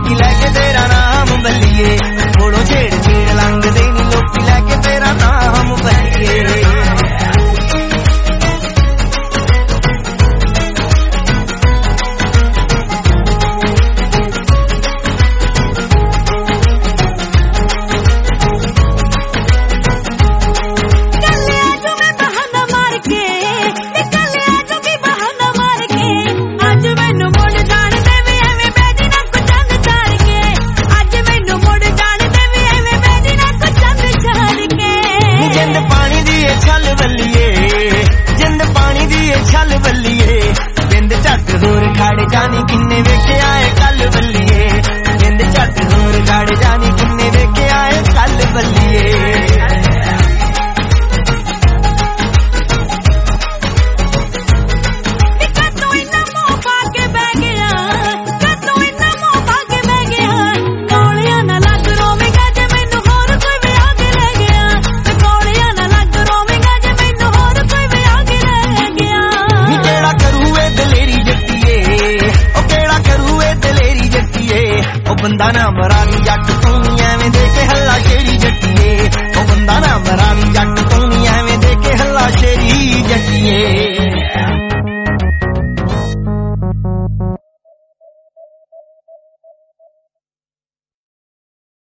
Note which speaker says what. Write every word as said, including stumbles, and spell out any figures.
Speaker 1: लोकी लैके तेरा नाम बल्लिए कोलों छेड़ छेड़ लंघदे नी लोकी लैके तेरा नाम बल्लिए जानी किन्ने वेखे आए कल बल्लिए जिंद झट दूर गड़ जानी किन्ने वेखे आए कल बल्लिए बंदा ना मरा नी जट तू